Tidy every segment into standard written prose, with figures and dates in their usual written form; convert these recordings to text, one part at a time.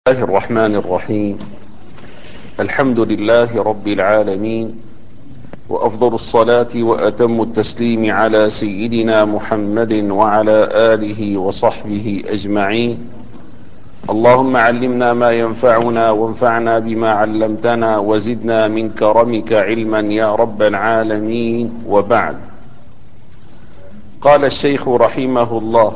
الله الرحمن الرحيم. الحمد لله رب العالمين، وأفضل الصلاة وأتم التسليم على سيدنا محمد وعلى آله وصحبه أجمعين. اللهم علمنا ما ينفعنا وانفعنا بما علمتنا وزدنا من كرمك علما يا رب العالمين. وبعد، قال الشيخ رحمه الله: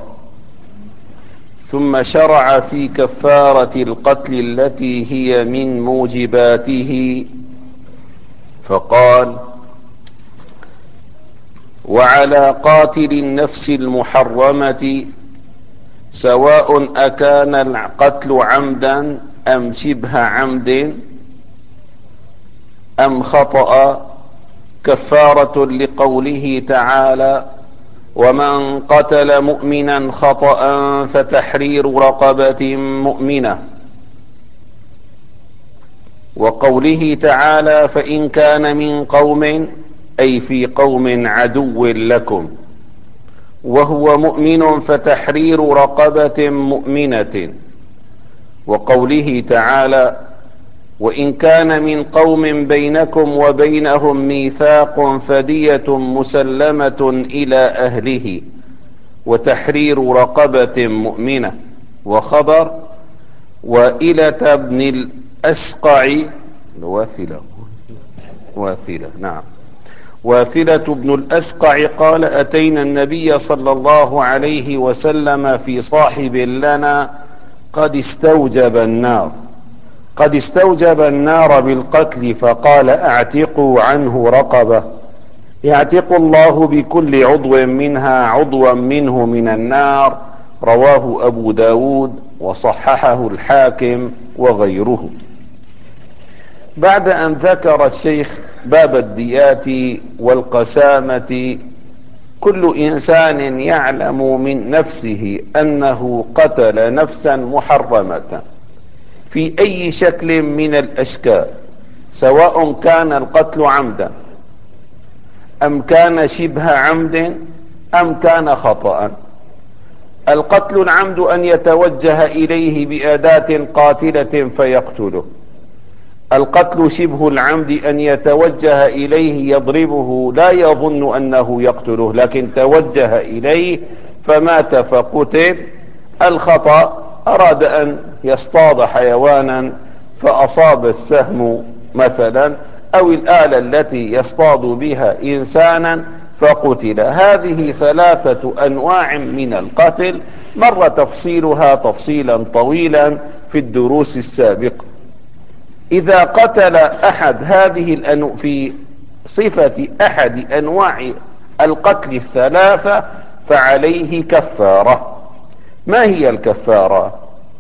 ثم شرع في كفارة القتل التي هي من موجباته، فقال: وعلى قاتل النفس المحرمة سواء أكان القتل عمدا أم شبه عمد أم خطأ كفارة لقوله تعالى: ومن قتل مؤمنا خطأ فتحرير رقبة مؤمنة، وقوله تعالى: فإن كان من قوم، أي في قوم عدو لكم، وهو مؤمن فتحرير رقبة مؤمنة، وقوله تعالى: وإن كان من قوم بينكم وبينهم ميثاق فدية مسلمة إلى أهله وتحرير رقبة مؤمنة. وخبر: وإلة بن الأسقع، واثلة، نعم، واثلة بن الأسقع قال: أتينا النبي صلى الله عليه وسلم في صاحب لنا قد استوجب النار بالقتل، فقال: اعتقوا عنه رقبة يعتق الله بكل عضو منها عضوا منه من النار. رواه أبو داود وصححه الحاكم وغيره. بعد أن ذكر الشيخ باب الديات والقسامة، كل إنسان يعلم من نفسه أنه قتل نفسا محرمة في أي شكل من الأشكال، سواء كان القتل عمدا أم كان شبه عمد أم كان خطأ. القتل العمد أن يتوجه إليه بأداة قاتلة فيقتله. القتل شبه العمد أن يتوجه إليه يضربه لا يظن أنه يقتله، لكن توجه إليه فمات فقتل. الخطأ أراد أن يصطاد حيوانا فأصاب السهم مثلا، أو الآلة التي يصطاد بها إنسانا فقتل. هذه ثلاثة أنواع من القتل، مر تفصيلها تفصيلا طويلا في الدروس السابقة. إذا قتل أحد في صفة أحد أنواع القتل الثلاثة فعليه كفارة. ما هي الكفارة؟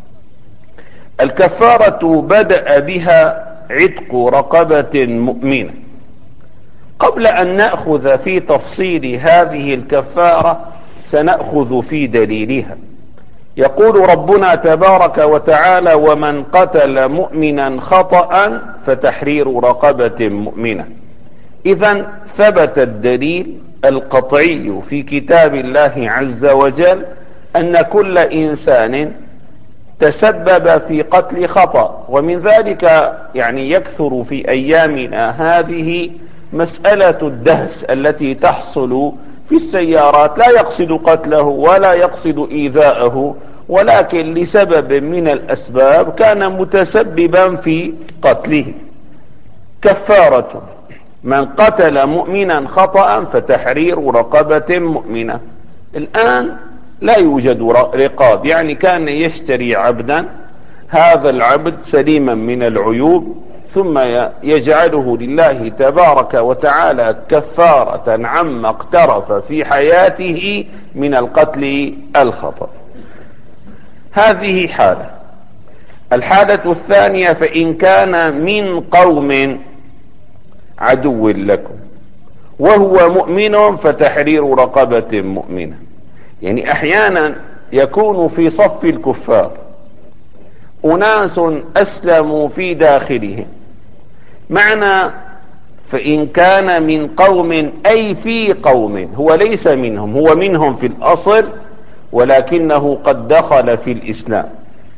الكفارة بدأ بها عتق رقبة مؤمنة. قبل أن نأخذ في تفصيل هذه الكفارة سنأخذ في دليلها. يقول ربنا تبارك وتعالى: ومن قتل مؤمنا خطأ فتحرير رقبة مؤمنة. إذن ثبت الدليل القطعي في كتاب الله عز وجل أن كل إنسان تسبب في قتل خطأ. ومن ذلك يكثر في أيامنا هذه مسألة الدهس التي تحصل في السيارات، لا يقصد قتله ولا يقصد إيذاءه، ولكن لسبب من الأسباب كان متسببا في قتله. كفارة: من قتل مؤمنا خطأ فتحرير رقبة مؤمنة. الآن لا يوجد رقاب، كان يشتري عبدا، هذا العبد سليما من العيوب، ثم يجعله لله تبارك وتعالى كفارة عما اقترف في حياته من القتل الخطأ. هذه حالة. الحالة الثانية: فإن كان من قوم عدو لكم وهو مؤمن فتحرير رقبة مؤمنة. أحيانا يكون في صف الكفار أناس أسلموا في داخلهم. معنى فإن كان من قوم أي في قوم، هو ليس منهم، هو منهم في الأصل ولكنه قد دخل في الإسلام.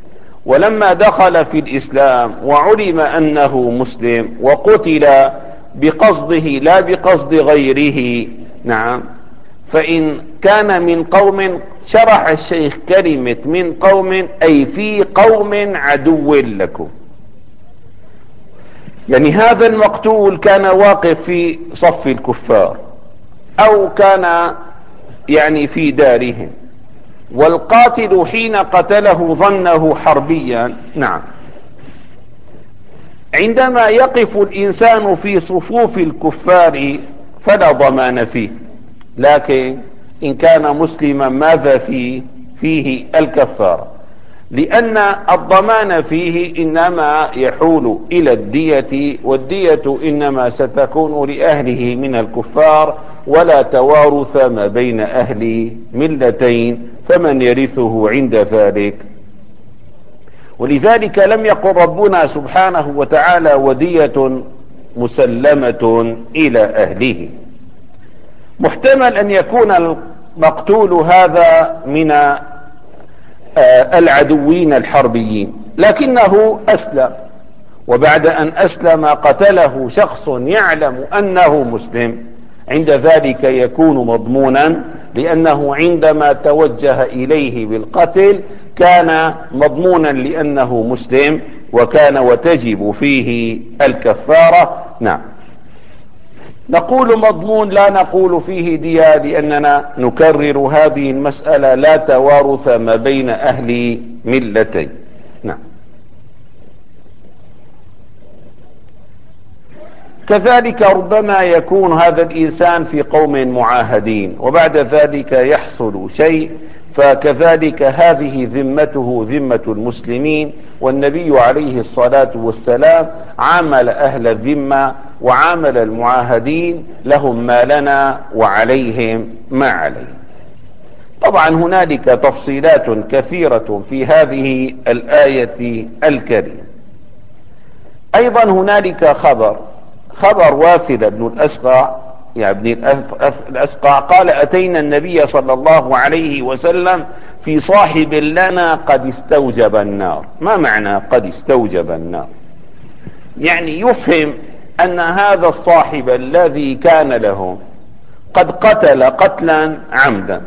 ولما دخل في الإسلام وعلم أنه مسلم وقتل بقصده لا بقصد غيره، نعم، فإن كان من قوم، شرح الشيخ كلمة من قوم أي في قوم عدو لكم، يعني هذا المقتول كان واقف في صف الكفار أو كان يعني في دارهم، والقاتل حين قتله ظنه حربيا. نعم، عندما يقف الإنسان في صفوف الكفار فلا ضمان فيه، لكن إن كان مسلما ماذا فيه الكفارة، لأن الضمان فيه إنما يحول إلى الدية، والدية إنما ستكون لأهله من الكفار، ولا توارث ما بين أهل ملتين، فمن يرثه عند ذلك. ولذلك لم يقل ربنا سبحانه وتعالى ودية مسلمة إلى أهله. محتمل أن يكون المقتول هذا من العدوين الحربيين، لكنه أسلم، وبعد أن أسلم قتله شخص يعلم أنه مسلم، عند ذلك يكون مضمونا، لأنه عندما توجه إليه بالقتل كان مضمونا لأنه مسلم، وكان وتجب فيه الكفارة. نعم، نقول مضمون لا نقول فيه دية، لأننا نكرر هذه المسألة، لا توارث ما بين أهل ملتين. نعم. كذلك ربما يكون هذا الإنسان في قوم معاهدين وبعد ذلك يحصل شيء، فكذلك هذه ذمته ذمة المسلمين، والنبي عليه الصلاة والسلام عامل أهل الذمة وعامل المعاهدين، لهم ما لنا وعليهم ما عليهم. طبعا هنالك تفصيلات كثيرة في هذه الآية الكريمة. أيضا هنالك خبر واثلة بن الأسقع، يعني ابن الأسقع قال: أتينا النبي صلى الله عليه وسلم في صاحب لنا قد استوجب النار. ما معنى قد استوجب النار؟ يعني يفهم أن هذا الصاحب الذي كان له قد قتل قتلا عمدا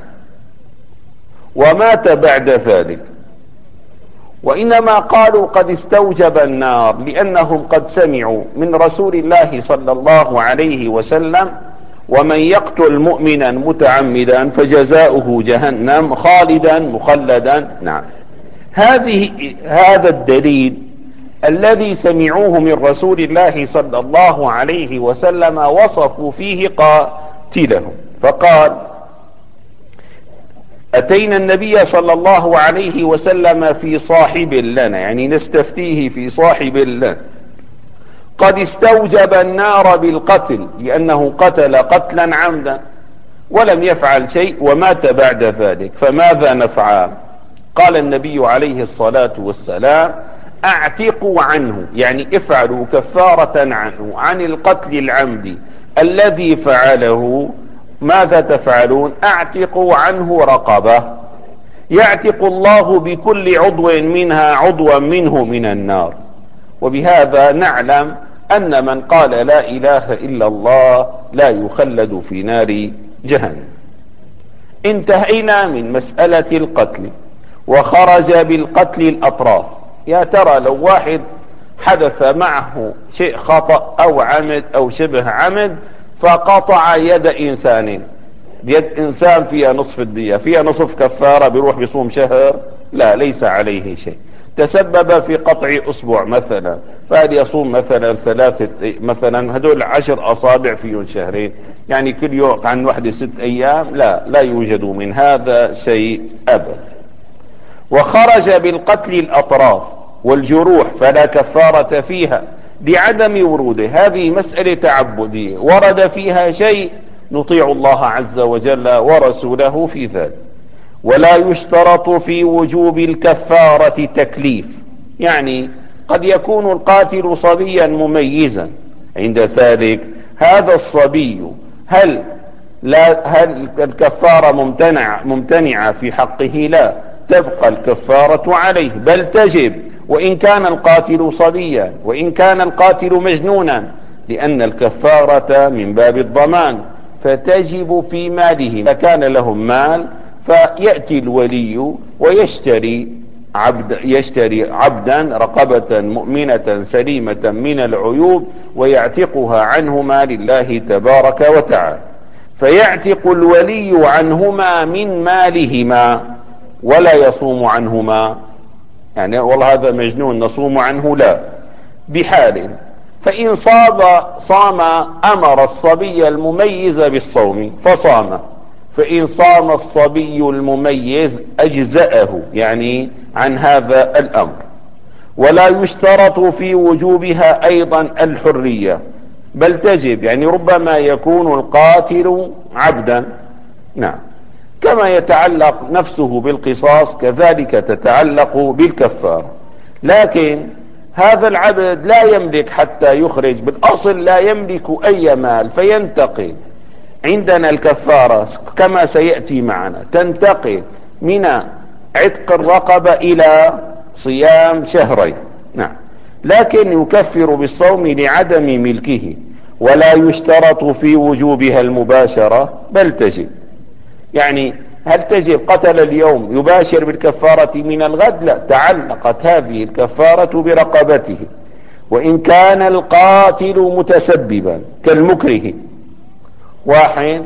ومات بعد ذلك، وإنما قالوا قد استوجب النار لأنهم قد سمعوا من رسول الله صلى الله عليه وسلم: ومن يقتل مؤمنا متعمدا فجزاؤه جهنم خالدا مخلدا. نعم، هذا الدليل الذي سمعوه من رسول الله صلى الله عليه وسلم وصفوا فيه قاتلهم، فقال: أتينا النبي صلى الله عليه وسلم في صاحب لنا، يعني نستفتيه في صاحب لنا قد استوجب النار بالقتل، لأنه قتل قتلا عمدا ولم يفعل شيء ومات بعد ذلك، فماذا نفعل؟ قال النبي عليه الصلاة والسلام: اعتقوا عنه، يعني افعلوا كفارة عنه عن القتل العمدي الذي فعله. ماذا تفعلون؟ اعتقوا عنه رقبة، يعتق الله بكل عضو منها عضوا منه من النار. وبهذا نعلم أن من قال لا إله إلا الله لا يخلد في نار جهنم. انتهينا من مسألة القتل، وخرج بالقتل الأطراف. يا ترى لو واحد حدث معه شيء خطأ أو عمد أو شبه عمد فقطع يد إنسان، يد إنسان فيها نصف الدية، فيها نصف كفارة، بيروح بيصوم شهر؟ لا، ليس عليه شيء. تسبب في قطع أسبوع مثلا، فهل يصوم مثلا مثلا هدول 10 أصابع فيهم شهرين، يعني كل يوم عن وحدة 6 أيام؟ لا يوجد من هذا شيء أبدا. وخرج بالقتل الأطراف والجروح فلا كفارة فيها لعدم وروده. هذه مسألة تعبدية، ورد فيها شيء نطيع الله عز وجل ورسوله في ذلك. ولا يشترط في وجوب الكفارة تكليف، يعني قد يكون القاتل صبيا مميزا، عند ذلك هذا الصبي هل الكفارة ممتنعة في حقه؟ لا، تبقى الكفارة عليه، بل تجب وإن كان القاتل صبيا، وإن كان القاتل مجنونا، لأن الكفارة من باب الضمان، فتجب في ماله. إذا كان لهم مال فيأتي الولي يشتري عبدا، رقبة مؤمنة سليمة من العيوب، ويعتقها عنهما لله تبارك وتعالى. فيعتق الولي عنهما من مالهما ولا يصوم عنهما. يعني والله هذا مجنون نصوم عنه؟ لا، بحال. فإن صام أمر الصبي المميز بالصوم فصام، فإن صام الصبي المميز أجزأه يعني عن هذا الأمر. ولا يشترط في وجوبها أيضا الحرية، بل تجب. يعني ربما يكون القاتل عبدا، نعم، كما يتعلق نفسه بالقصاص كذلك تتعلق بالكفارة. لكن هذا العبد لا يملك حتى يخرج، بالأصل لا يملك أي مال، فينتقل. عندنا الكفارة كما سيأتي معنا تنتقل من عتق الرقبة إلى صيام شهرين، نعم، لكن يكفر بالصوم لعدم ملكه. ولا يشترط في وجوبها المباشرة، بل تجب. يعني هل تجب قتل اليوم يباشر بالكفارة من الغد؟ لا، تعلقت هذه الكفارة برقبته. وإن كان القاتل متسببا كالمكره، واحد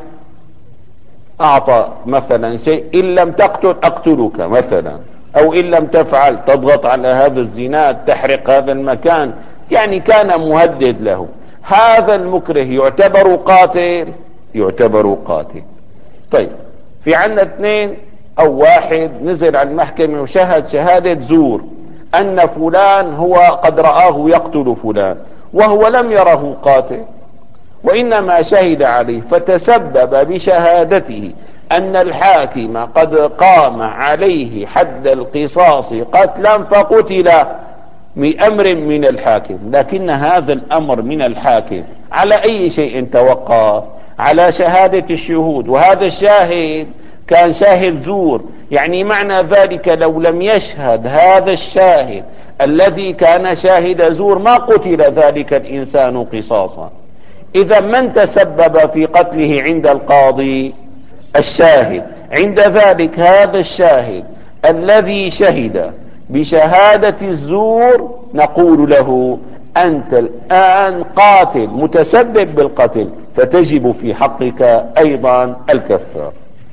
أعطى مثلا شيء، إن لم تقتل أقتلك مثلا، أو إن لم تفعل تضغط على هذا الزناد، تحرق هذا المكان، يعني كان مهدد له. هذا المكره يعتبر قاتل؟ يعتبر قاتل. طيب، في عندنا اثنين او واحد نزل على المحكمة وشهد شهادة زور ان فلان هو قد رآه يقتل فلان، وهو لم يره قاتل، وانما شهد عليه، فتسبب بشهادته ان الحاكم قد قام عليه حد القصاص قتلا فقتل بأمر من الحاكم. لكن هذا الأمر من الحاكم على أي شيء توقف؟ على شهادة الشهود، وهذا الشاهد كان شاهد زور. يعني معنى ذلك لو لم يشهد هذا الشاهد الذي كان شاهد زور ما قتل ذلك الإنسان قصاصا. إذا من تسبب في قتله عند القاضي؟ الشاهد. عند ذلك هذا الشاهد الذي شهد بشهادة الزور نقول له أنت الآن قاتل متسبب بالقتل، فتجب في حقك أيضا الكفارة.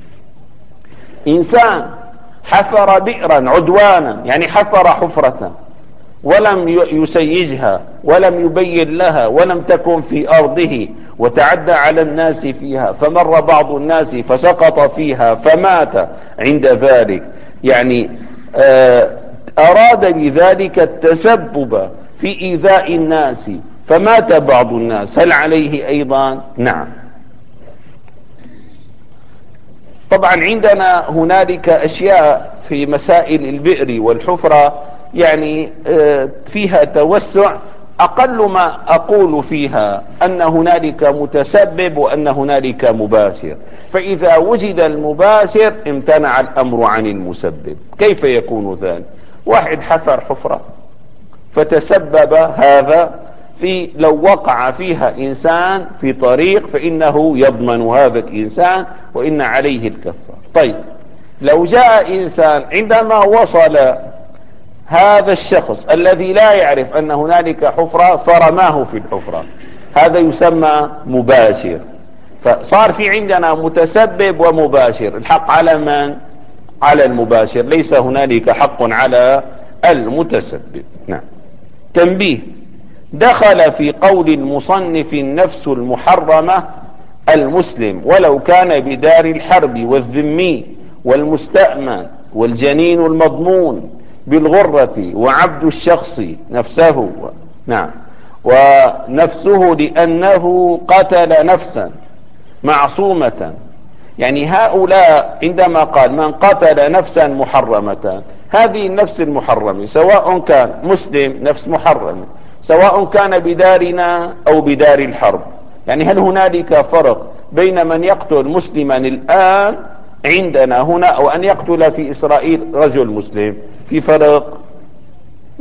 إنسان حفر بئرا عدوانا، يعني حفر حفرة ولم يسيجها ولم يبين لها ولم تكن في أرضه، وتعدى على الناس فيها، فمر بعض الناس فسقط فيها فمات عند ذلك، يعني أراد بذلك التسبب في إيذاء الناس فمات بعض الناس، هل عليه أيضا؟ نعم. طبعا عندنا هنالك أشياء في مسائل البئر والحفرة يعني فيها توسع. أقل ما أقول فيها أن هنالك متسبب وأن هنالك مباشر، فإذا وجد المباشر امتنع الأمر عن المسبب. كيف يكون ذلك؟ واحد حفر حفرة فتسبب هذا في، لو وقع فيها إنسان في طريق فإنه يضمن هذا الإنسان وإن عليه الكفارة. طيب، لو جاء إنسان عندما وصل هذا الشخص الذي لا يعرف أن هنالك حفرة فرماه في الحفرة، هذا يسمى مباشر. فصار في عندنا متسبب ومباشر. الحق على من؟ على المباشر، ليس هنالك حق على المتسبب. نعم. تنبيه: دخل في قول المصنف النفس المحرمة المسلم ولو كان بدار الحرب والذمي والمستأمن والجنين المضمون بالغرة وعبد الشخص نفسه، نعم، ونفسه لأنه قتل نفسا معصومة. يعني هؤلاء عندما قال من قتل نفسا محرمة، هذه النفس المحرمة سواء كان مسلم نفس محرمة، سواء كان بدارنا أو بدار الحرب. يعني هل هنالك فرق بين من يقتل مسلما الآن عندنا هنا أو أن يقتل في إسرائيل رجل مسلم؟ في فرق؟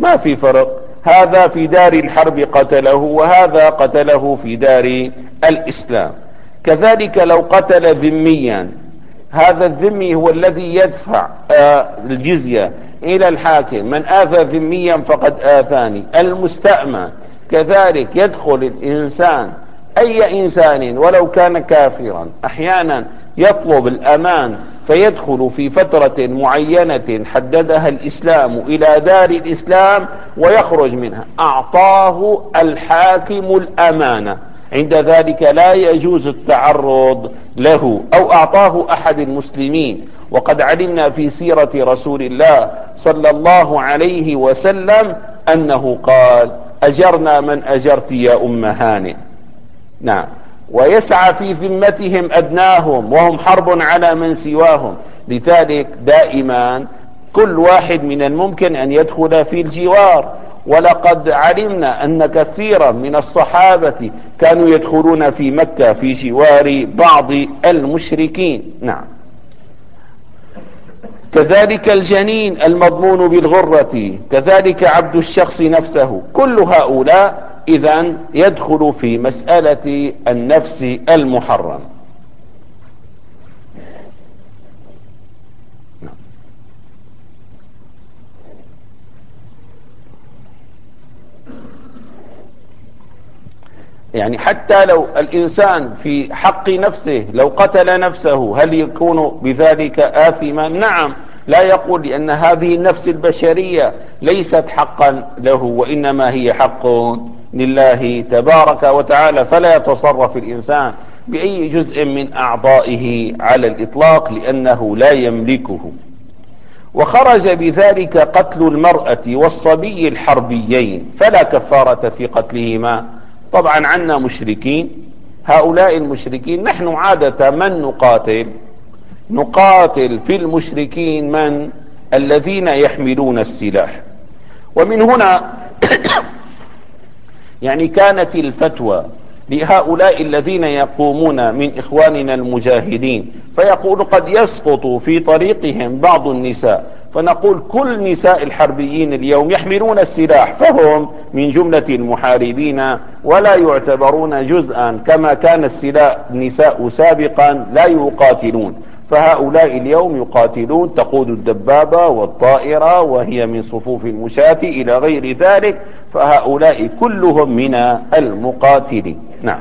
ما في فرق، هذا في دار الحرب قتله وهذا قتله في دار الإسلام. كذلك لو قتل ذميا، هذا الذمي هو الذي يدفع الجزية إلى الحاكم، من آذى ذميا فقد آذاني. المستأمن كذلك يدخل الإنسان، أي إنسان ولو كان كافرا أحيانا يطلب الأمان فيدخل في فترة معينة حددها الإسلام إلى دار الإسلام ويخرج منها، أعطاه الحاكم الأمانة، عند ذلك لا يجوز التعرض له، أو أعطاه أحد المسلمين. وقد علمنا في سيرة رسول الله صلى الله عليه وسلم أنه قال: أجرنا من أجرت يا أم هانئ. نعم. ويسعى في ذمتهم أدناهم وهم حرب على من سواهم. لذلك دائما كل واحد من الممكن أن يدخل في الجوار، ولقد علمنا أن كثيرا من الصحابة كانوا يدخلون في مكة في جوار بعض المشركين. نعم. كذلك الجنين المضمون بالغرة، كذلك عبد الشخص نفسه، كل هؤلاء إذن يدخل في مسألة النفس المحرم. يعني حتى لو الإنسان في حق نفسه لو قتل نفسه هل يكون بذلك آثما؟ نعم. لا يقول لأن هذه النفس البشرية ليست حقا له، وإنما هي حق لله تبارك وتعالى، فلا يتصرف الإنسان بأي جزء من أعضائه على الإطلاق لأنه لا يملكه. وخرج بذلك قتل المرأة والصبي الحربيين، فلا كفارة في قتلهما. طبعا عنا مشركين، هؤلاء المشركين نحن عادة من نقاتل في المشركين من الذين يحملون السلاح. ومن هنا يعني كانت الفتوى لهؤلاء الذين يقومون من إخواننا المجاهدين فيقول قد يسقط في طريقهم بعض النساء، فنقول كل نساء الحربيين اليوم يحملون السلاح، فهم من جملة المحاربين ولا يعتبرون جزءا كما كان النساء سابقا لا يقاتلون. فهؤلاء اليوم يقاتلون، تقود الدبابة والطائرة وهي من صفوف المشاة إلى غير ذلك، فهؤلاء كلهم من المقاتلين. نعم.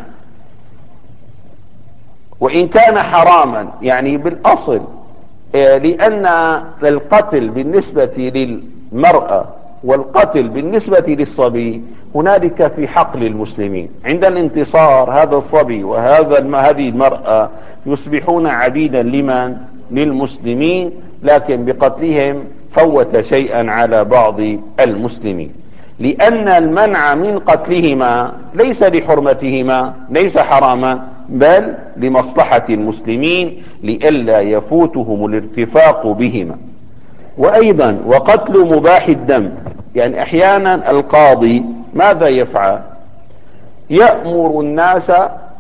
وإن كان حراما يعني بالأصل، لأن القتل بالنسبة للمرأة والقتل بالنسبة للصبي هنالك في حقل المسلمين، عند الانتصار هذا الصبي هذه المرأة يصبحون عبيدا للمسلمين، لكن بقتلهم فوت شيئا على بعض المسلمين، لأن المنع من قتلهما ليس لحرمتهما، ليس حراما، بل لمصلحة المسلمين لئلا يفوتهم الارتفاق بهما. وأيضا وقتل مباح الدم، يعني أحيانا القاضي ماذا يفعل؟ يأمر الناس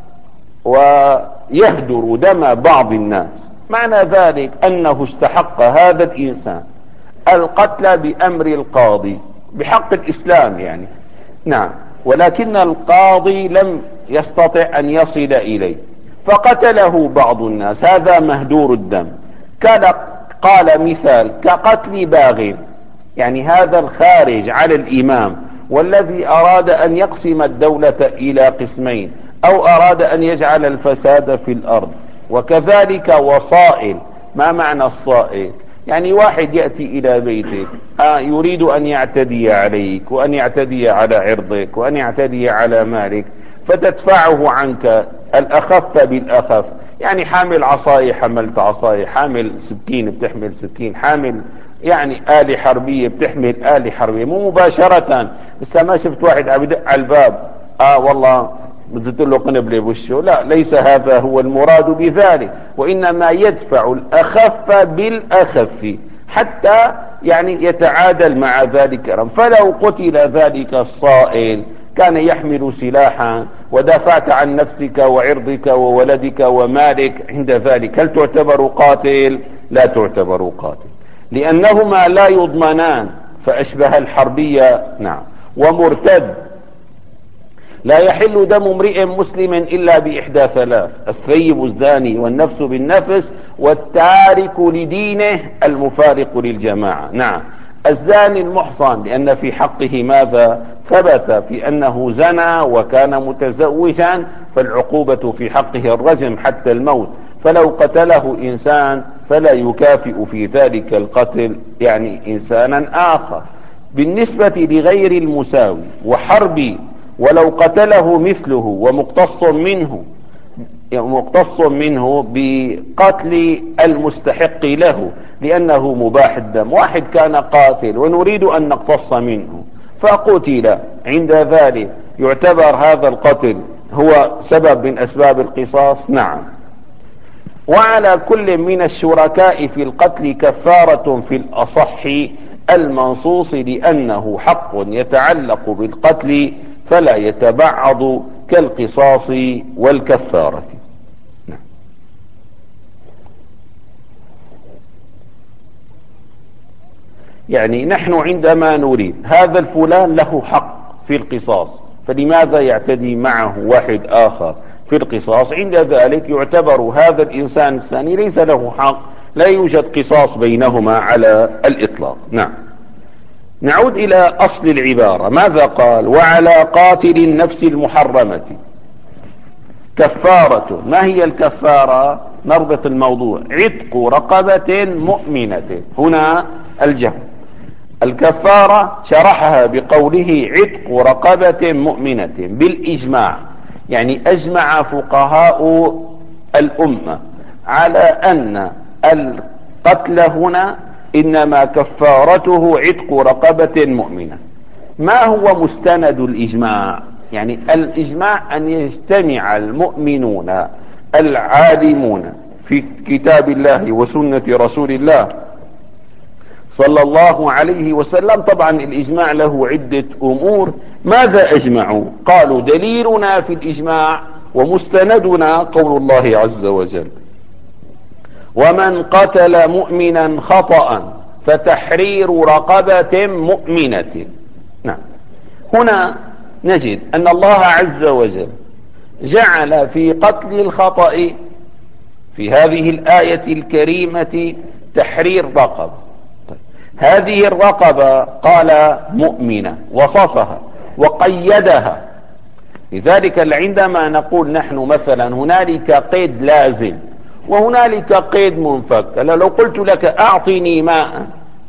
ويهدر دم بعض الناس، معنى ذلك أنه استحق هذا الإنسان القتل بأمر القاضي بحق الإسلام يعني. نعم. ولكن القاضي لم يستطع أن يصل إليه فقتله بعض الناس، هذا مهدور الدم. قال مثال كقتل باغ، يعني هذا الخارج على الإمام والذي أراد أن يقسم الدولة إلى قسمين أو أراد أن يجعل الفساد في الأرض. وكذلك وصائل. ما معنى الصائل؟ يعني واحد يأتي إلى بيتك يريد أن يعتدي عليك وأن يعتدي على عرضك وأن يعتدي على مالك، فتدفعه عنك الأخف بالأخف، يعني حامل عصاية حملت عصاية، حامل سكين بتحمل سكين، حامل يعني آلة حربية بتحمل آلة حربية، مو مباشرة. لسه ما شفت واحد عم يدق على الباب والله زدت له قنبلة بوشه، لا، ليس هذا هو المراد بذلك، وإنما يدفع الأخف بالأخف حتى يعني يتعادل مع ذلك. فلو قتل ذلك الصائل كان يحمل سلاحا ودافعت عن نفسك وعرضك وولدك ومالك، عند ذلك هل تعتبر قاتل؟ لا تعتبر قاتل، لأنهما لا يضمنان فأشبه الحربية. نعم. ومرتد. لا يحل دم امرئ مسلم إلا بإحدى ثلاث: الثيب الزاني، والنفس بالنفس، والتارك لدينه المفارق للجماعة. نعم. الزاني المحصن، لأن في حقه ماذا ثبت؟ في أنه زنى وكان متزوجا، فالعقوبة في حقه الرجم حتى الموت، فلو قتله إنسان فلا يكافئ في ذلك القتل يعني إنسانا آخر. بالنسبة لغير المساوي وحربي، ولو قتله مثله ومقتص منه بقتل المستحق له، لأنه مباح الدم. واحد كان قاتل ونريد أن نقتص منه فقتل، عند ذلك يعتبر هذا القتل هو سبب من أسباب القصاص؟ نعم. وعلى كل من الشركاء في القتل كفارة في الأصح المنصوص، لأنه حق يتعلق بالقتل فلا يتبعض كالقصاص والكفارة. يعني نحن عندما نريد هذا الفلان له حق في القصاص، فلماذا يعتدي معه واحد آخر في القصاص؟ عند ذلك يعتبر هذا الإنسان الثاني ليس له حق، لا يوجد قصاص بينهما على الإطلاق. نعم. نعود إلى أصل العبارة. ماذا قال؟ وعلى قاتل النفس المحرمة كفارة. ما هي الكفارة؟ نربط الموضوع: عتق رقبة مؤمنة. هنا الجمع. الكفارة شرحها بقوله عتق رقبة مؤمنة بالإجماع، يعني أجمع فقهاء الأمة على أن القتل هنا إنما كفارته عتق رقبة مؤمنة. ما هو مستند الإجماع؟ يعني الإجماع أن يجتمع المؤمنون العالمون في كتاب الله وسنة رسول الله صلى الله عليه وسلم. طبعا الإجماع له عدة أمور. ماذا أجمعوا؟ قالوا دليلنا في الإجماع ومستندنا قول الله عز وجل: ومن قتل مؤمنا خطأ فتحرير رقبة مؤمنة. نعم. هنا نجد أن الله عز وجل جعل في قتل الخطأ في هذه الآية الكريمة تحرير رقبة. هذه الرقبة قال مؤمنة، وصفها وقيدها. لذلك عندما نقول نحن مثلا هنالك قيد لازم وهنالك قيد منفك، لو قلت لك أعطني ماء،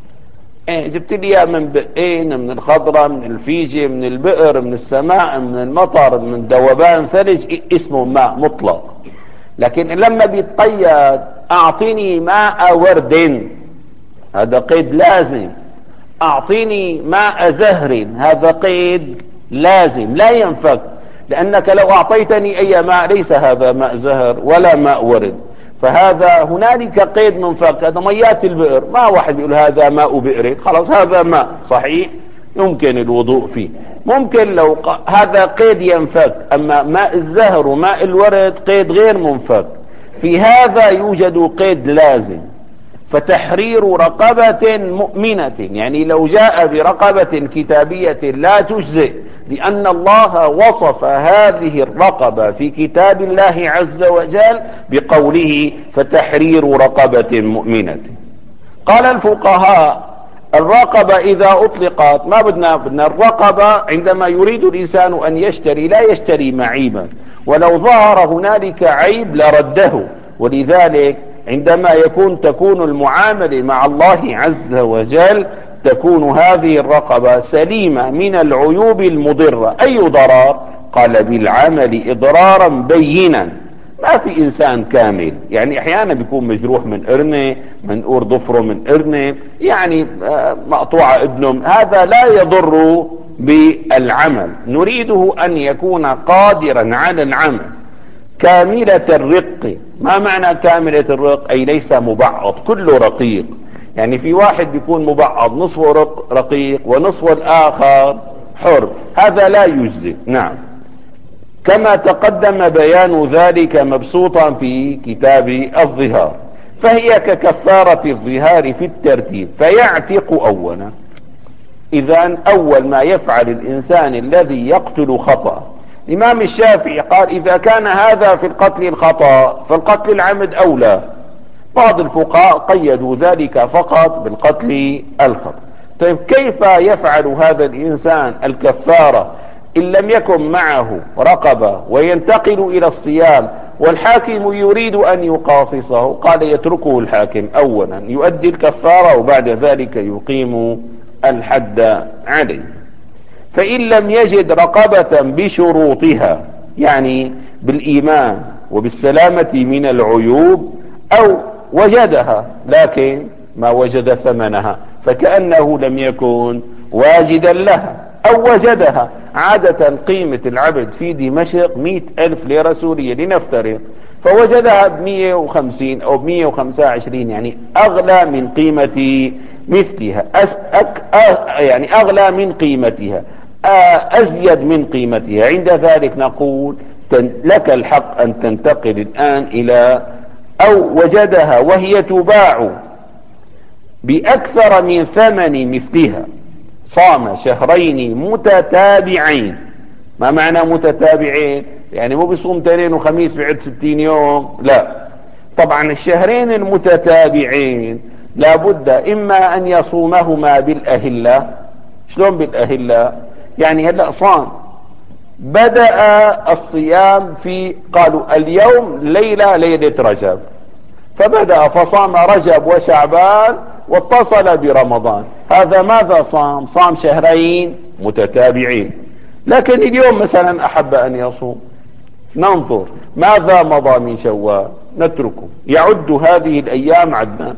جبت لي من بئين، من الخضرة، من الفيجة، من البئر، من السماء، من المطر، من ذوبان ثلج، اسمه ماء مطلق. لكن لما بيتقيد أعطني ماء ورد، هذا قيد لازم. أعطيني ماء زهر، هذا قيد لازم لا ينفك، لأنك لو أعطيتني أي ماء ليس هذا ماء زهر ولا ماء ورد، فهذا هنالك قيد منفك. هذا ميات البئر، ما واحد يقول هذا ماء بئر، خلاص هذا ماء صحيح يمكن الوضوء فيه. ممكن لو هذا قيد ينفك، أما ماء الزهر وماء الورد قيد غير منفك. في هذا يوجد قيد لازم. فتحرير رقبة مؤمنة، يعني لو جاء برقبة كتابية لا تجزئ، لأن الله وصف هذه الرقبة في كتاب الله عز وجل بقوله فتحرير رقبة مؤمنة. قال الفقهاء الرقبة إذا أطلقت ما بدنا الرقبة عندما يريد الإنسان أن يشتري لا يشتري معيبا، ولو ظهر هنالك عيب لرده. ولذلك عندما تكون المعاملة مع الله عز وجل تكون هذه الرقبة سليمة من العيوب المضرة. أي ضرر؟ قال بالعمل إضرارا بينا. ما في إنسان كامل، يعني أحيانا بيكون مجروح من قرنة، منقور ضفره من قرنة، يعني مقطوعة ابنه، هذا لا يضر بالعمل. نريده أن يكون قادرا على العمل كاملة الرق. ما معنى كاملة الرق؟ أي ليس مبعض، كله رقيق. يعني في واحد بيكون مبعض نصفه رقيق ونصفه الآخر حر، هذا لا يجزي. نعم. كما تقدم بيان ذلك مبسوطا في كتاب الظهار. فهي ككفارة الظهار في الترتيب، فيعتق أولا إذن أول ما يفعل الإنسان الذي يقتل خطأ، الإمام الشافعي قال إذا كان هذا في القتل الخطأ فالقتل العمد أولى. بعض الفقهاء قيدوا ذلك فقط بالقتل الخطأ. طيب كيف يفعل هذا الإنسان الكفارة إن لم يكن معه رقبة وينتقل إلى الصيام والحاكم يريد أن يقاصصه؟ قال يتركه الحاكم أولا يؤدي الكفارة وبعد ذلك يقيم الحد عليه. فإن لم يجد رقبة بشروطها، يعني بالإيمان وبالسلامة من العيوب، أو وجدها لكن ما وجد ثمنها فكأنه لم يكن واجدا لها، أو وجدها. عادة قيمة العبد في دمشق 100,000 ليرة سورية لنفترض، فوجدها ب150 أو ب125، يعني أغلى من قيمة مثلها، يعني أغلى من قيمتها، أزيد من قيمتها. عند ذلك نقول لك الحق أن تنتقل الآن إلى، أو وجدها وهي تباع بأكثر من ثمن مثلها، صام شهرين متتابعين. ما معنى متتابعين؟ يعني مو بيصوم اثنين وخميس بعد 60 يوم، لا. طبعا الشهرين المتتابعين لابد إما أن يصومهما بالأهلة. شلون بالأهلة؟ يعني هلأ صام، بدأ الصيام في، قالوا اليوم ليلة رجب، فبدأ فصام رجب وشعبان واتصل برمضان. هذا ماذا صام؟ صام شهرين متتابعين. لكن اليوم مثلا أحب أن يصوم، ننظر ماذا مضى من شوال، نتركه يعد هذه الأيام عدنا،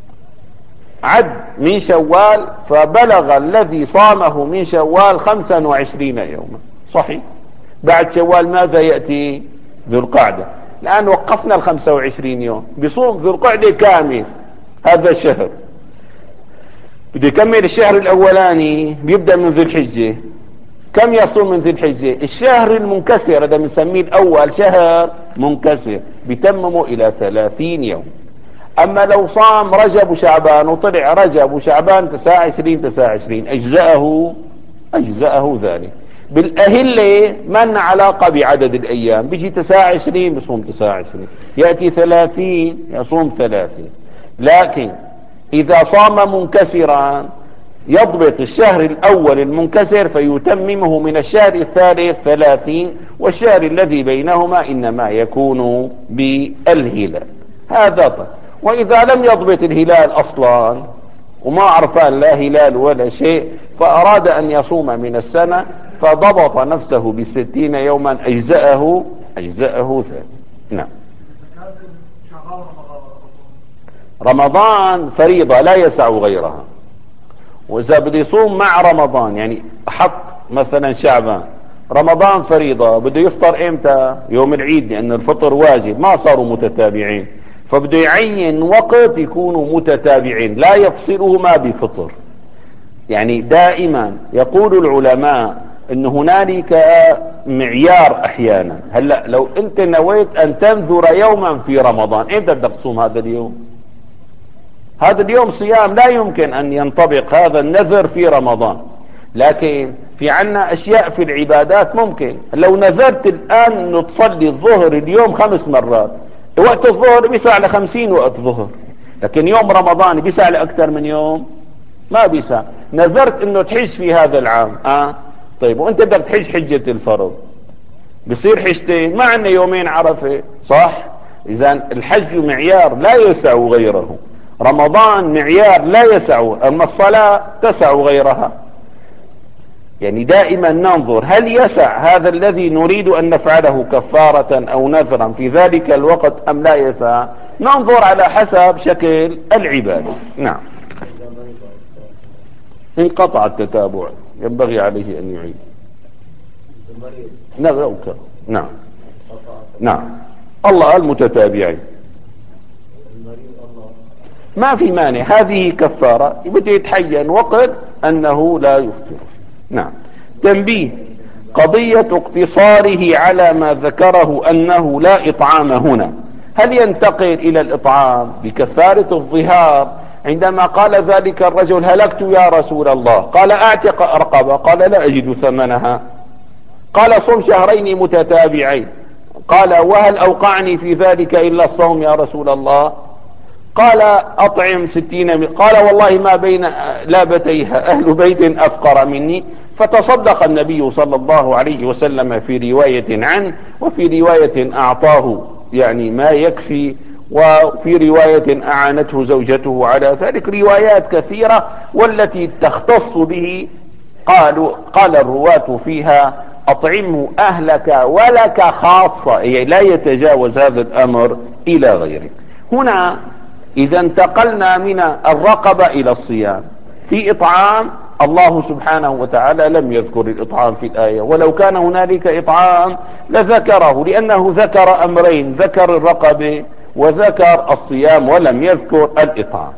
عد من شوال فبلغ الذي صامه من شوال 25 يوما، صحيح. بعد شوال ماذا يأتي؟ ذو القعدة. الآن وقفنا 25 يوم، بصوم ذو القعدة كامل هذا الشهر، بده يكمل الشهر الأولاني بيبدأ من ذو الحجة. كم يصوم من ذي الحجة؟ الشهر المنكسر هذا بنسميه الأول شهر منكسر، بيتممه إلى 30 يوم. أما لو صام رجب وشعبان وطلع رجب وشعبان 29 أجزأه ذلك. بالأهلة ما لنا علاقة بعدد الأيام، بيجي 29 بصوم 29، يأتي 30 يصوم 30. لكن إذا صام منكسرا يضبط الشهر الأول المنكسر فيتممه من الشهر الثالث 30، والشهر الذي بينهما إنما يكون بالهلال. هذا طيب. وإذا لم يضبط الهلال أصلا وما عرفان لا هلال ولا شيء، فأراد أن يصوم من السنة فضبط نفسه ب60 يوما أجزأه ذلك. نعم. رمضان فريضة لا يسع غيرها، وإذا بده يصوم مع رمضان، يعني حط مثلا شعبان، رمضان فريضة، بده يفطر امتى؟ يوم العيد، لأن الفطر واجب، ما صاروا متتابعين، فبده يعين وقت يكونوا متتابعين لا يفصلهما بفطر. يعني دائما يقول العلماء ان هنالك معيار احيانا. هلا لو انت نويت ان تنذر يوما في رمضان، امتى بدك تصوم هذا اليوم؟ هذا اليوم صيام، لا يمكن ان ينطبق هذا النذر في رمضان. لكن في عنا اشياء في العبادات ممكن. لو نذرت الان انه تصلي الظهر اليوم 5 مرات، وقت الظهر بيسع ل50 وقت ظهر، لكن يوم رمضان بيسع لاكثر من يوم؟ ما بيسع. نذرت انه تحج في هذا العام، طيب وانت بدك تحج حجة الفرض، بصير حجتين، ما عندنا يومين عرفة، صح؟ اذا الحج معيار لا يسع غيره، رمضان معيار لا يسع، اما الصلاة تسع غيرها. يعني دائما ننظر هل يسع هذا الذي نريد ان نفعله كفارة او نذرا في ذلك الوقت ام لا يسع. ننظر على حسب شكل العبادة. نعم. انقطع التتابع ينبغي عليه ان يعيد. نعم. نعم. الله المتتابعين ما في مانع، هذه كفارة بده يتحين وقت انه لا يفطر. نعم. تنبيه: قضية اقتصاره على ما ذكره انه لا اطعام هنا، هل ينتقل الى الاطعام بكفارة الظهار عندما قال ذلك الرجل هلكت يا رسول الله، قال اعتق رقبة، قال لا اجد ثمنها. قال صم شهرين متتابعين. قال وهل اوقعني في ذلك الا الصوم يا رسول الله؟ قال اطعم 60. قال والله ما بين لابتيها اهل بيت افقر مني. فتصدق النبي صلى الله عليه وسلم في رواية عنه، وفي رواية اعطاه يعني ما يكفي، وفي رواية اعانته زوجته على ذلك. روايات كثيرة، والتي تختص به قال الرواة فيها اطعمه اهلك ولك خاصة، يعني لا يتجاوز هذا الامر الى غيره. هنا اذا انتقلنا من الرقبة الى الصيام في اطعام، الله سبحانه وتعالى لم يذكر الاطعام في الاية، ولو كان هنالك اطعام لذكره، لانه ذكر امرين، ذكر الرقبة وذكر الصيام، ولم يذكر الاطعام.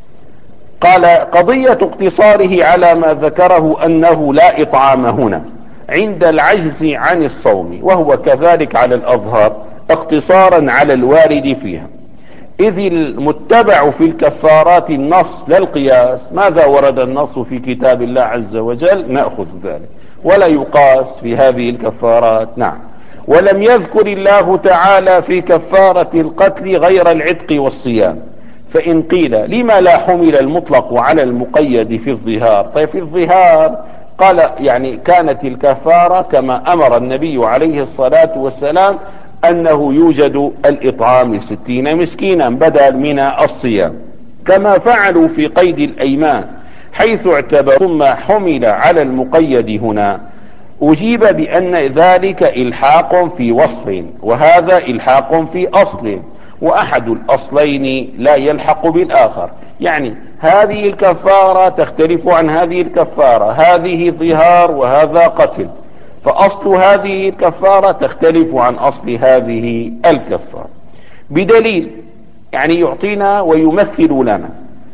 قال قضية اقتصاره على ما ذكره انه لا اطعام هنا عند العجز عن الصوم، وهو كذلك على الاظهر اقتصارا على الوارد فيها، اذ المتبع في الكفارات النص لا القياس. ماذا ورد النص في كتاب الله عز وجل نأخذ ذلك، ولا يقاس في هذه الكفارات. نعم. ولم يذكر الله تعالى في كفارة القتل غير العتق والصيام. فإن قيل لما لا حمل المطلق على المقيد في الظهار؟ طيب في الظهار قال يعني كانت الكفارة كما أمر النبي عليه الصلاة والسلام أنه يوجد الإطعام 60 مسكينا بدل من الصيام، كما فعلوا في قيد الأيمان حيث اعتبر. ثم حمل على المقيد هنا، أجيب بأن ذلك إلحاق في وصف، وهذا إلحاق في أصل، وأحد الأصلين لا يلحق بالآخر. يعني هذه الكفارة تختلف عن هذه الكفارة، هذه ظهار وهذا قتل، فأصل هذه الكفارة تختلف عن أصل هذه الكفارة، بدليل يعني يعطينا ويمثل لنا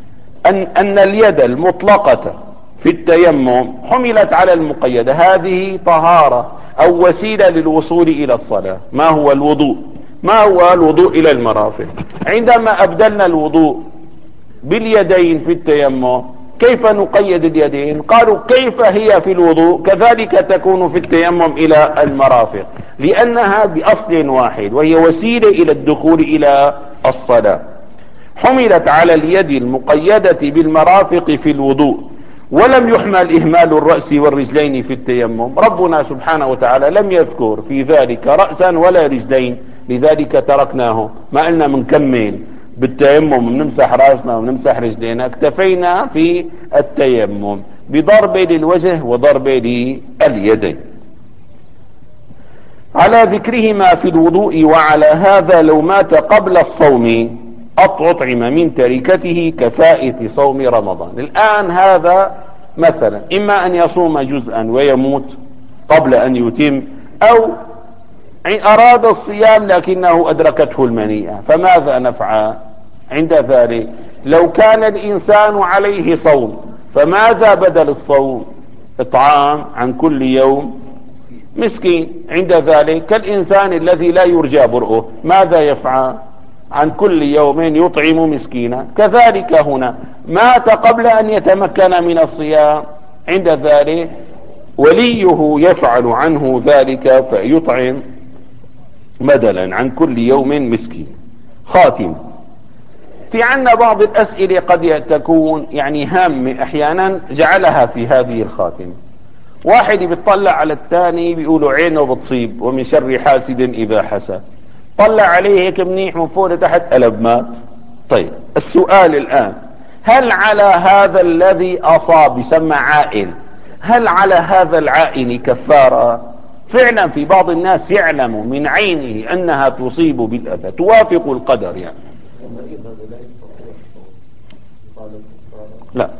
أن اليد المطلقة في التيمم حملت على المقيدة، هذه طهارة أو وسيلة للوصول إلى الصلاة. ما هو الوضوء؟ ما هو الوضوء إلى المرافق؟ عندما أبدلنا الوضوء باليدين في التيمم، كيف نقيد اليدين؟ قالوا كيف هي في الوضوء كذلك تكون في التيمم إلى المرافق، لأنها بأصل واحد، وهي وسيلة إلى الدخول إلى الصلاة. حملت على اليد المقيدة بالمرافق في الوضوء، ولم يحمل إهمال الرأس والرجلين في التيمم. ربنا سبحانه وتعالى لم يذكر في ذلك رأسا ولا رجلين، لذلك تركناه. ما قلنا منكمل بالتيمم بنمسح راسنا ونمسح رجلينا، اكتفينا في التيمم بضرب للوجه وضرب لليدين على ذكرهما في الوضوء. وعلى هذا لو مات قبل الصوم أطعم من تركته كفائت صوم رمضان. الآن هذا مثلا إما أن يصوم جزءا ويموت قبل أن يتم، أو أراد الصيام لكنه أدركته المنيئة، فماذا نفعل عند ذلك؟ لو كان الإنسان عليه صوم، فماذا بدل الصوم؟ إطعام عن كل يوم مسكين. عند ذلك كالإنسان الذي لا يرجى برؤه، ماذا يفعل؟ عن كل يوم يطعم مسكينا. كذلك هنا مات قبل أن يتمكن من الصيام، عند ذلك وليه يفعل عنه ذلك فيطعم بدلا عن كل يوم مسكين. خاتم. في عنا بعض الأسئلة قد تكون يعني هامة أحيانا جعلها في هذه الخاتمة. واحد بيطلع على الثاني بيقولوا عينه بتصيب ومن شر حاسد إذا حسد، طلع عليه هيك منيح من فوق لتحت قلب مات. طيب السؤال الآن، هل على هذا الذي أصاب يسمى عائن، هل على هذا العائن كفارة؟ فعلا في بعض الناس يعلم من عينه أنها تصيب بالأذى، توافق القدر يعني. لا،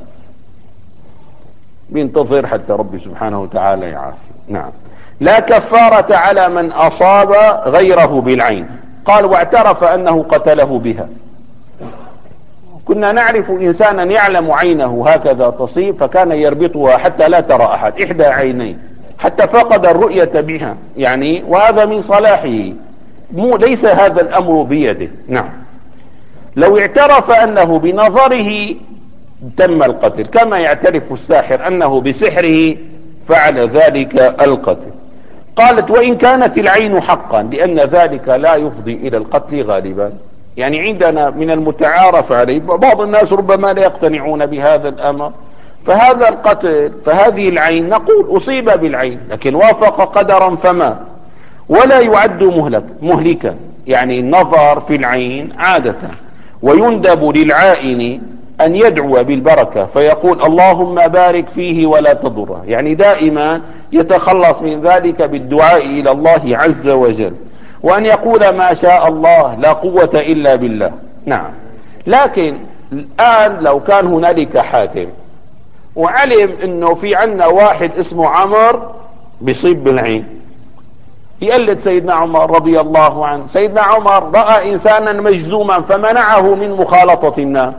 بينتظر حتى ربي سبحانه وتعالى يعافي. نعم. لا كفارة على من أصاب غيره بالعين. قال واعترف أنه قتله بها. كنا نعرف إنسانا يعلم عينه هكذا تصيب فكان يربطها حتى لا ترى أحد، إحدى عينيه، حتى فقد الرؤية بها يعني، وهذا من صلاحه، ليس هذا الأمر بيده. نعم. لو اعترف أنه بنظره تم القتل، كما يعترف الساحر أنه بسحره فعل ذلك القتل. قالت وإن كانت العين حقا، لأن ذلك لا يفضي إلى القتل غالبا. يعني عندنا من المتعارف عليه، بعض الناس ربما لا يقتنعون بهذا الأمر، فهذا القتل، فهذه العين نقول أصيب بالعين لكن وافق قدرا فما، ولا يعد مهلكا. يعني النظر في العين عادة، ويندب للعائن أن يدعو بالبركة فيقول اللهم بارك فيه ولا تضره، يعني دائما يتخلص من ذلك بالدعاء إلى الله عز وجل، وأن يقول ما شاء الله لا قوة إلا بالله. نعم. لكن الآن لو كان هنالك حاكم وعلم أنه في عنا واحد اسمه عمر بيصيب بالعين، يقلد سيدنا عمر رضي الله عنه. سيدنا عمر رأى إنسانا مجزوما فمنعه من مخالطة الناس.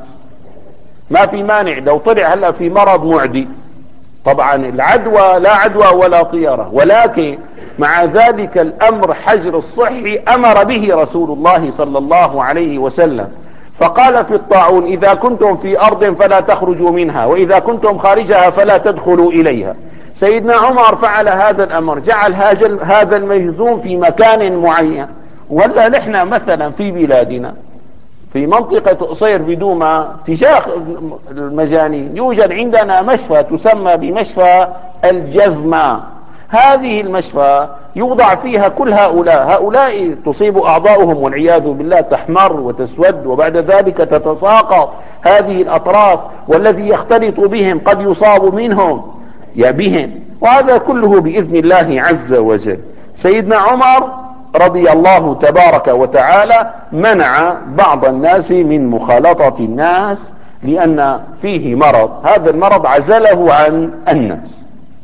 ما في مانع لو طلع هلا في مرض معدي، طبعا العدوى لا عدوى ولا طيرة، ولكن مع ذلك الأمر حجر الصحي أمر به رسول الله صلى الله عليه وسلم، فقال في الطاعون إذا كنتم في أرض فلا تخرجوا منها، وإذا كنتم خارجها فلا تدخلوا إليها. سيدنا عمر فعل هذا الأمر، جعل هذا المجزوم في مكان معين. ولا نحن مثلا في بلادنا في منطقة قصير بدومة تجاه المجانين يوجد عندنا مشفى تسمى بمشفى الجذمة. هذه المشفى يوضع فيها كل هؤلاء تصيب أعضاؤهم والعياذ بالله، تحمر وتسود وبعد ذلك تتساقط هذه الأطراف، والذي يختلط بهم قد يصاب منهم بهم، وهذا كله بإذن الله عز وجل. سيدنا عمر رضي الله تبارك وتعالى منع بعض الناس من مخالطة الناس لأن فيه مرض، هذا المرض عزله عن الناس.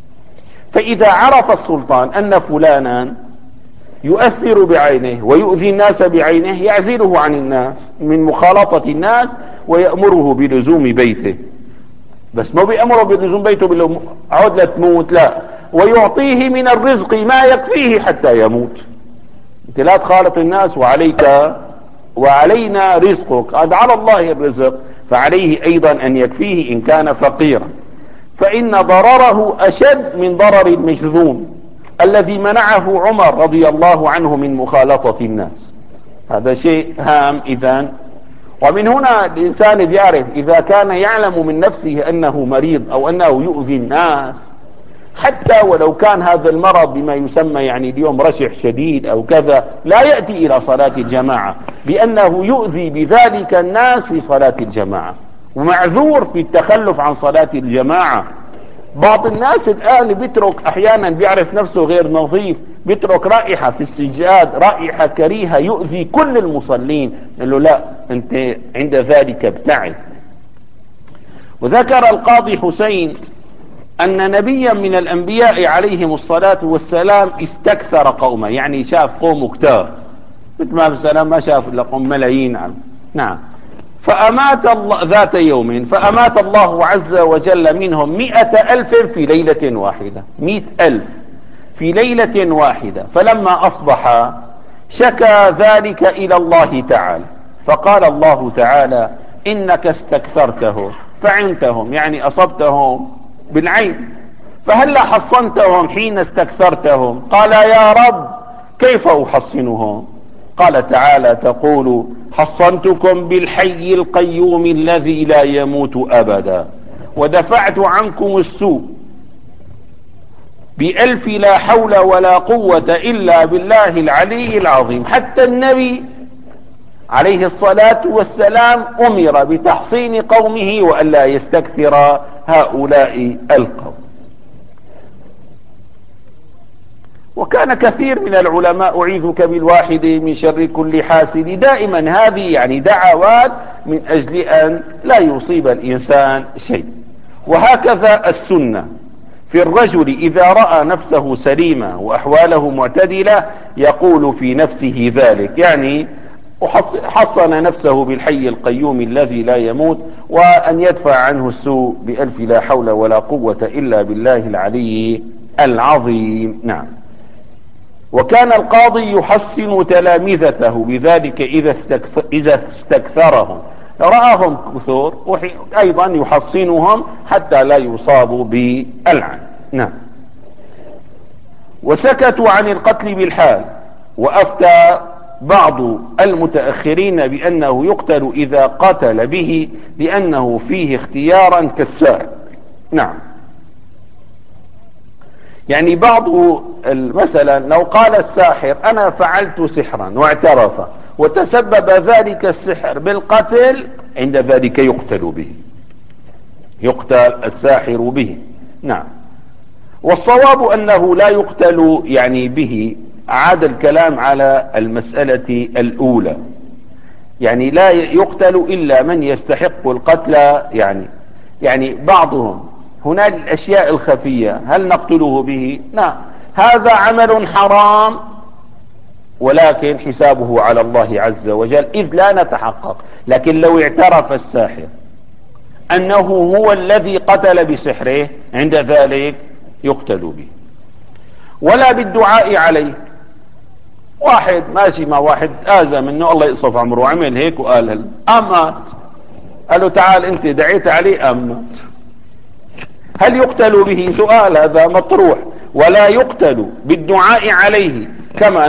فإذا عرف السلطان أن فلانا يؤثر بعينه ويؤذي الناس بعينه يعزله عن الناس من مخالطة الناس ويأمره بلزوم بيته. بس ما بيأمره بلزوم بيته عود لا تموت، لا، ويعطيه من الرزق ما يكفيه حتى يموت. انت لا تخالط الناس وعلينا رزقك، هذا على الله الرزق، فعليه ايضا ان يكفيه ان كان فقيرا. فان ضرره اشد من ضرر المجذوم الذي منعه عمر رضي الله عنه من مخالطة الناس. هذا شيء هام اذا. ومن هنا الانسان بيعرف اذا كان يعلم من نفسه انه مريض او انه يؤذي الناس، حتى ولو كان هذا المرض بما يسمى يعني اليوم رشح شديد او كذا، لا يأتي الى صلاة الجماعة لانه يؤذي بذلك الناس في صلاة الجماعة، ومعذور في التخلف عن صلاة الجماعة. بعض الناس الآن بيترك أحيانا بيعرف نفسه غير نظيف، بيترك رائحة في السجاد، رائحة كريهة يؤذي كل المصلين، قال له لا أنت عند ذلك ابتعد. وذكر القاضي حسين أن نبيا من الأنبياء عليهم الصلاة والسلام استكثر قومه، يعني شاف قوم كتار مثل ما بالسلام ما شاف إلا قوم ملايين. نعم. فأمات الله ذات يوم، فأمات الله عز وجل منهم 100,000 في ليلة واحدة، 100,000 في ليلة واحدة. فلما أصبح شكى ذلك إلى الله تعالى، فقال الله تعالى إنك استكثرته فعنتهم، يعني أصبتهم بالعين، فهل حصنتهم حين استكثرتهم؟ قال يا رب كيف أحصنهم؟ قال تعالى تقول حصنتكم بالحي القيوم الذي لا يموت أبدا، ودفعت عنكم السوء ب1,000 لا حول ولا قوة إلا بالله العلي العظيم. حتى النبي عليه الصلاة والسلام أمر بتحصين قومه وألا يستكثر هؤلاء القوم. وكان كثير من العلماء أعيذك بالواحد من شر كل حاسد، دائما هذه يعني دعوات من أجل أن لا يصيب الإنسان شيء. وهكذا السنة في الرجل إذا رأى نفسه سليمة وأحواله معتدلة يقول في نفسه ذلك، يعني حصن نفسه بالحي القيوم الذي لا يموت، وأن يدفع عنه السوء ب1,000 لا حول ولا قوة إلا بالله العلي العظيم. نعم. وكان القاضي يحسن تلامذته بذلك إذا استكثرهم، رآهم كثور أيضا يحصنهم حتى لا يصابوا بالعن. نعم. وسكتوا عن القتل بالحال، وأفتى بعض المتأخرين بأنه يقتل إذا قتل به لأنه فيه اختيارا كالساحر. نعم. يعني بعض مثلا لو قال الساحر أنا فعلت سحرا واعترف وتسبب ذلك السحر بالقتل، عند ذلك يقتل به، يقتل الساحر به. نعم. والصواب أنه لا يقتل يعني به، عاد الكلام على المسألة الأولى، يعني لا يقتل إلا من يستحق القتل. يعني بعضهم هناك الأشياء الخفية هل نقتله به؟ نعم، هذا عمل حرام ولكن حسابه على الله عز وجل إذ لا نتحقق. لكن لو اعترف الساحر أنه هو الذي قتل بسحره، عند ذلك يقتل به. ولا بالدعاء عليه. واحد ماشي مع واحد آذى منه الله يقصف عمره وعمل هيك وقال أمات، قال له تعال انت دعيت عليه أمات، هل يقتل به؟ سؤال هذا مطروح. ولا يقتل بالدعاء عليه، كما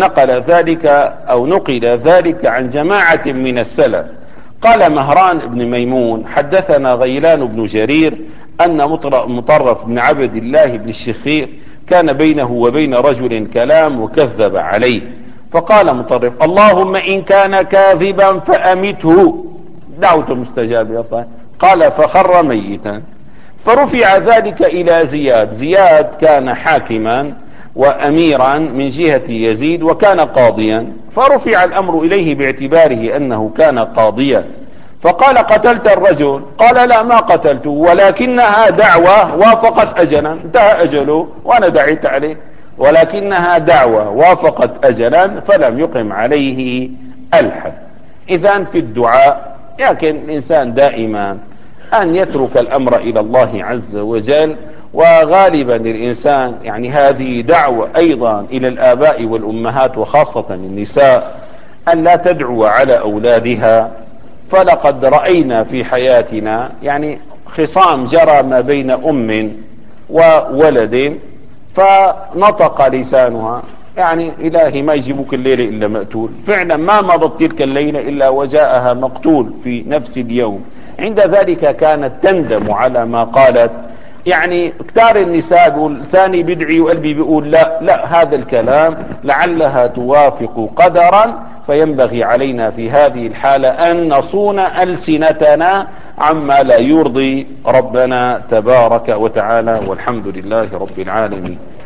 نقل ذلك عن جماعة من السلف. قال مهران بن ميمون حدثنا غيلان بن جرير أن مطرف بن عبد الله بن الشخير كان بينه وبين رجل كلام وكذب عليه، فقال مطرف اللهم إن كان كاذبا فأمته، دعوة مستجابة. قال فخر ميتا. فرفع ذلك إلى زياد كان حاكما وأميرا من جهة يزيد وكان قاضيا، فرفع الأمر إليه باعتباره أنه كان قاضيا، فقال قتلت الرجل؟ قال لا ما قتلته، ولكنها دعوة وافقت أجلا، انتهى أجله وأنا دعيت عليه، ولكنها دعوة وافقت أجلا فلم يقم عليه الحد. إذن في الدعاء لكن الإنسان دائما أن يترك الأمر إلى الله عز وجل. وغالبا الإنسان يعني هذه دعوة أيضا إلى الآباء والأمهات وخاصة النساء أن لا تدعو على أولادها. فلقد رأينا في حياتنا يعني خصام جرى ما بين أم وولد فنطق لسانها، يعني إلهي ما يجيبوك الليلة إلا مقتول، فعلا ما مضت تلك الليلة إلا وجاءها مقتول في نفس اليوم. عند ذلك كانت تندم على ما قالت. يعني كتار النساء بيقول لساني بدعي وقلبي بيقول لا لا، هذا الكلام لعلها توافق قدرا، فينبغي علينا في هذه الحالة أن نصون ألسنتنا عما لا يرضي ربنا تبارك وتعالى، والحمد لله رب العالمين.